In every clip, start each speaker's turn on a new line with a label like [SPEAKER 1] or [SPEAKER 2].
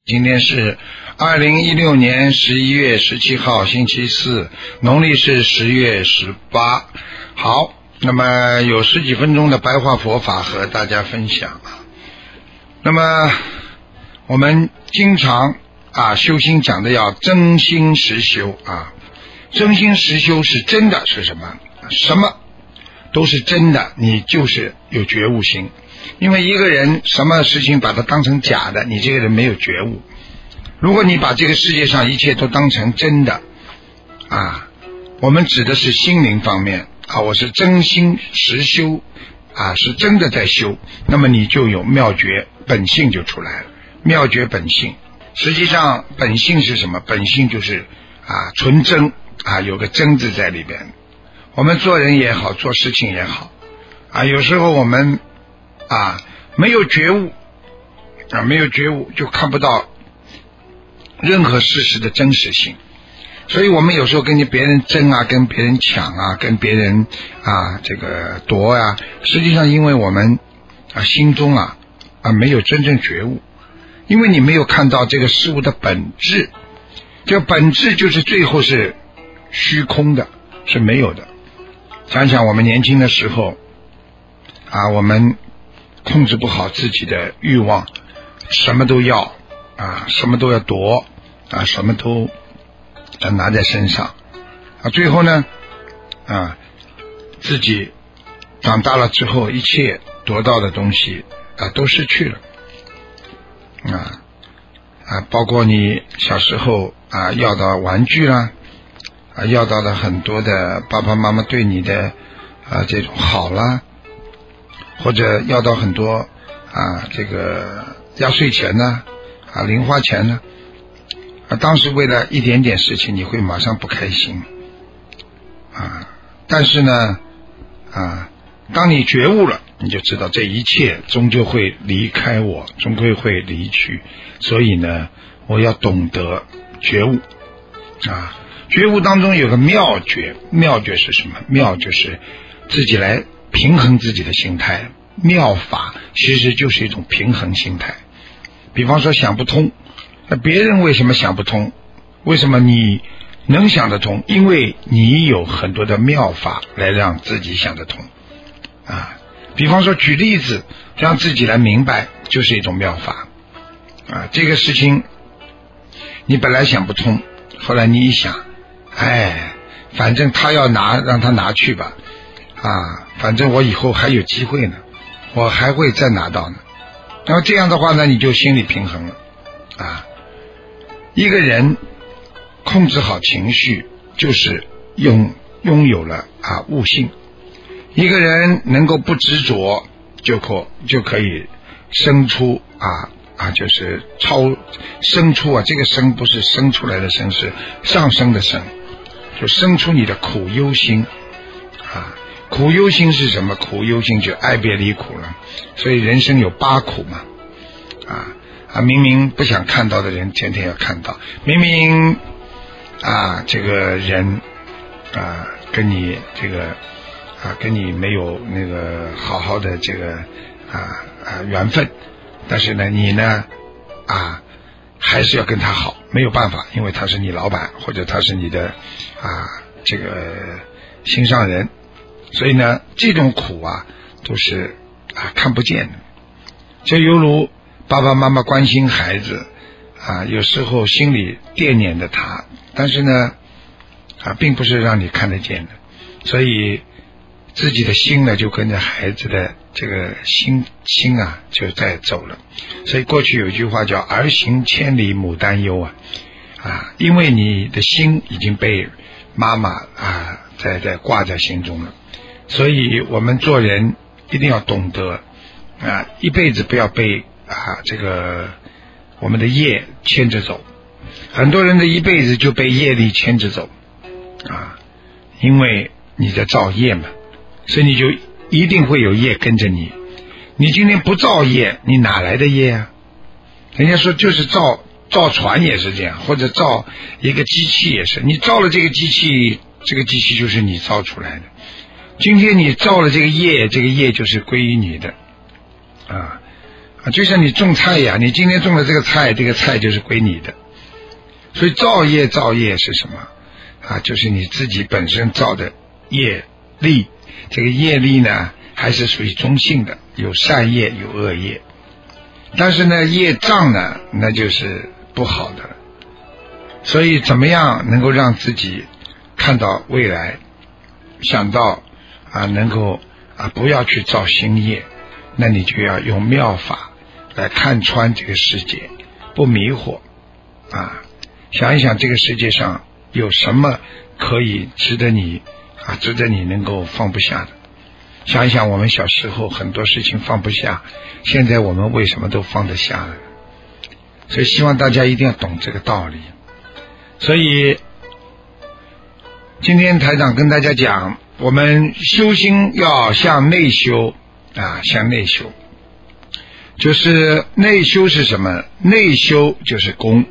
[SPEAKER 1] 今天是2016年11月17号星期四，农历是10月18。好，那么有十几分钟的白话佛法和大家分享。那么我们经常修心讲的要真心实修真心实修是真的是什么？什么都是真的，你就是有觉悟心。因为一个人什么事情把它当成假的，你这个人没有觉悟。如果你把这个世界上一切都当成真的我们指的是心灵方面我是真心实修是真的在修，那么你就有妙觉本性就出来了。妙觉本性，实际上本性是什么？本性就是纯真有个真字在里边。我们做人也好，做事情也好有时候我们没有觉悟没有觉悟就看不到任何事实的真实性。所以我们有时候跟别人争跟别人抢跟别人这个夺实际上因为我们心中没有真正觉悟，因为你没有看到这个事物的本质，这本质就是最后是虚空的，是没有的。想想我们年轻的时候我们控制不好自己的欲望，什么都要什么都要夺什么都拿在身上最后呢自己长大了之后，一切得到的东西都失去了包括你小时候要到玩具啦要到了很多的爸爸妈妈对你的这种好啦，或者要到很多这个压岁钱呢零花钱呢当时为了一点点事情你会马上不开心但是呢当你觉悟了，你就知道这一切终究会离开我，终归会离去。所以呢，我要懂得觉悟觉悟当中有个妙觉，妙觉是什么？妙就是自己来平衡自己的心态。妙法其实就是一种平衡心态。比方说想不通，那别人为什么想不通？为什么你能想得通？因为你有很多的妙法来让自己想得通比方说举例子让自己来明白，就是一种妙法这个事情你本来想不通，后来你一想反正他要拿，让他拿去吧反正我以后还有机会呢，我还会再拿到呢。然后这样的话呢，你就心理平衡了一个人控制好情绪，就是拥有了悟性。一个人能够不执着，就可以生出就是生出这个生不是生出来的生，是上升的生，就生出你的苦忧心苦忧心是什么？苦忧心就爱别离苦了。所以人生有8苦嘛明明不想看到的人天天要看到，明明这个人跟你这个跟你没有那个好好的这个缘分，但是呢你呢还是要跟他好，没有办法，因为他是你老板，或者他是你的这个心上人。所以呢这种苦都是看不见的。就犹如爸爸妈妈关心孩子有时候心里惦念着他，但是呢并不是让你看得见的。所以自己的心呢就跟着孩子的这个心就在走了。所以过去有一句话叫儿行千里母担忧因为你的心已经被妈妈在挂在心中了。所以我们做人一定要懂得一辈子不要被这个我们的业牵着走。很多人的一辈子就被业力牵着走因为你在造业嘛，所以你就一定会有业跟着你。你今天不造业，你哪来的业人家说就是造船也是这样，或者造一个机器也是，你造了这个机器，这个机器就是你造出来的。今天你造了这个业，这个业就是归于你的就像你种菜呀，你今天种了这个菜，这个菜就是归你的。所以造业是什么就是你自己本身造的业力。这个业力呢还是属于中性的，有善业有恶业，但是呢业障呢那就是不好的。所以怎么样能够让自己看到未来，想到能够不要去造新业，那你就要用妙法来看穿这个世界，不迷惑想一想这个世界上有什么可以值得你能够放不下的。想一想我们小时候很多事情放不下，现在我们为什么都放得下了？所以希望大家一定要懂这个道理。所以今天台长跟大家讲，我们修心要向内修向内修。就是内修是什么？内修就是功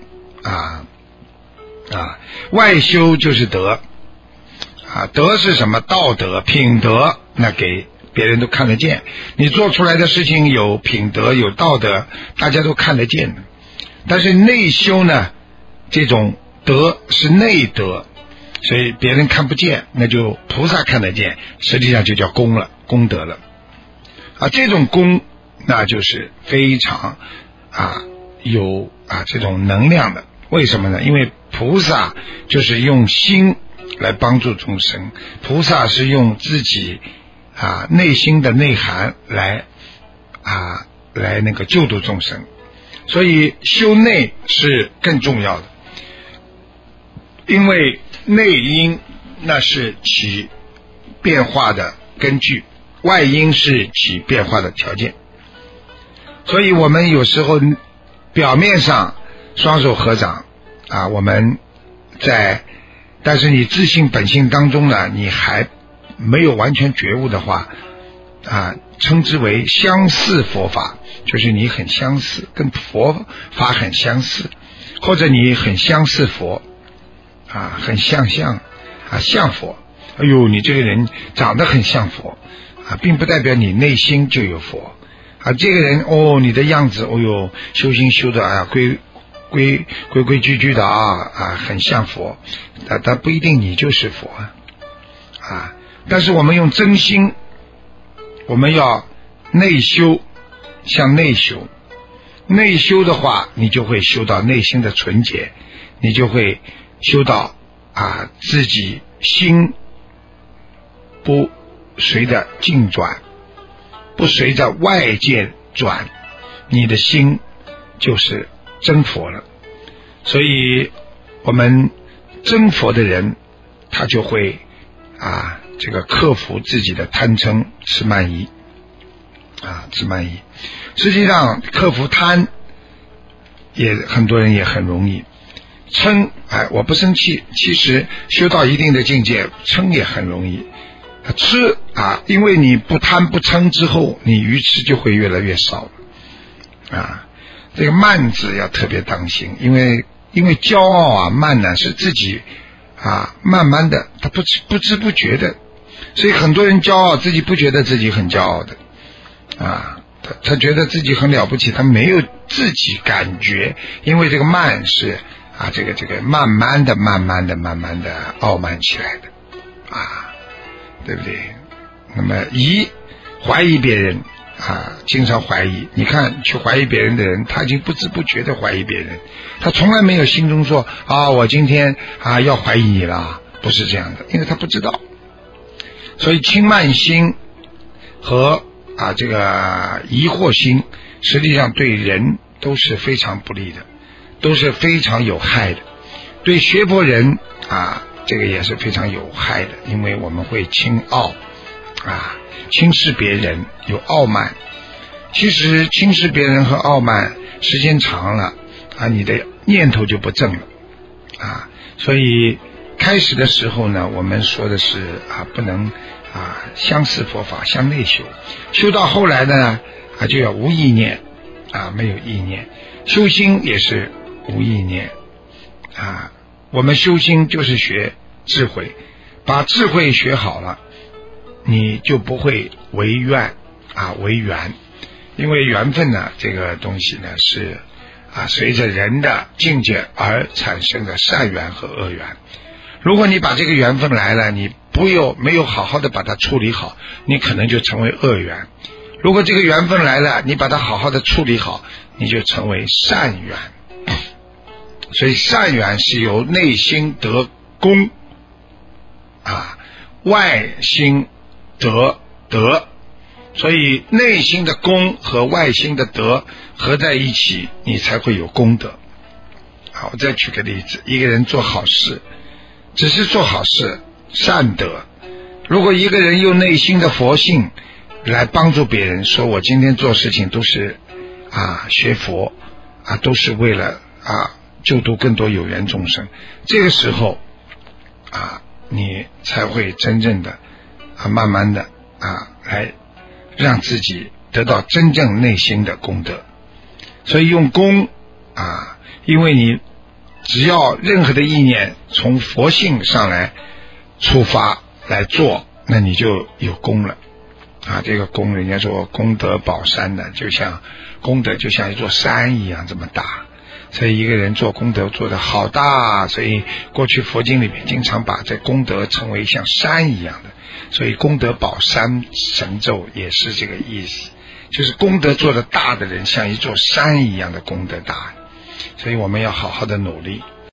[SPEAKER 1] 外修就是德德是什么？道德品德，那给别人都看得见，你做出来的事情有品德有道德，大家都看得见的。但是内修呢，这种德是内德，所以别人看不见，那就菩萨看得见，实际上就叫功了，功德了这种功那就是非常有这种能量的。为什么呢？因为菩萨就是用心来帮助众生，菩萨是用自己内心的内涵来那个救度众生。所以修内是更重要的，因为内因那是起变化的根据，外因是起变化的条件。所以我们有时候表面上双手合掌我们但是你自信本性当中呢，你还没有完全觉悟的话称之为相似佛法，就是你很相似，跟佛法很相似，或者你很相似佛很像佛。哎呦，你这个人长得很像佛并不代表你内心就有佛这个人你的样子修行修的规矩矩的很像佛，但不一定你就是佛但是我们用真心，我们要内修，向内修。内修的话，你就会修到内心的纯洁，你就会修到自己心不随着境转，不随着外界转，你的心就是真佛了。所以我们真佛的人，他就会这个克服自己的贪嗔痴慢疑痴慢疑。实际上克服贪很多人也很容易，嗔我不生气，其实修到一定的境界，嗔也很容易。吃因为你不贪不嗔之后，你愚痴就会越来越少这个慢字要特别当心，因为骄傲慢呢是自己慢慢的，他不知不觉的，所以很多人骄傲自己不觉得自己很骄傲的他觉得自己很了不起，他没有自己感觉，因为这个慢是这个慢慢的傲慢起来的对不对？那么怀疑别人经常怀疑，你看去怀疑别人的人，他已经不知不觉的怀疑别人，他从来没有心中说我今天要怀疑你了，不是这样的，因为他不知道。所以轻慢心和这个疑惑心，实际上对人都是非常不利的，都是非常有害的。对学佛人这个也是非常有害的，因为我们会轻傲轻视别人，有傲慢。其实轻视别人和傲慢时间长了你的念头就不正了所以开始的时候呢，我们说的是不能相似佛法，向内修。修到后来呢就要无意念没有意念。修心也是无意念我们修心就是学智慧，把智慧学好了，你就不会为怨为缘。 因为缘分呢，这个东西呢是随着人的境界而产生的善缘和恶缘。如果你把这个缘分来了，你没有好好的把它处理好，你可能就成为恶缘。如果这个缘分来了，你把它好好的处理好，你就成为善缘。所以善缘是由内心得功外心得德，所以内心的功和外心的德合在一起，你才会有功德。好，我再举个例子，一个人做好事，只是做好事善德，如果一个人用内心的佛性来帮助别人，说我今天做事情都是学佛都是为了救度更多有缘众生，这个时候你才会真正的慢慢的来让自己得到真正内心的功德。所以用功因为你只要任何的意念从佛性上来出发来做，那你就有功了这个功，人家说功德宝山的，就像功德就像一座山一样这么大。所以一个人做功德做得好大，所以过去佛经里面经常把这功德称为像山一样的，所以功德宝山神咒也是这个意思，就是功德做得大的人像一座山一样的功德大。所以我们要好好的努力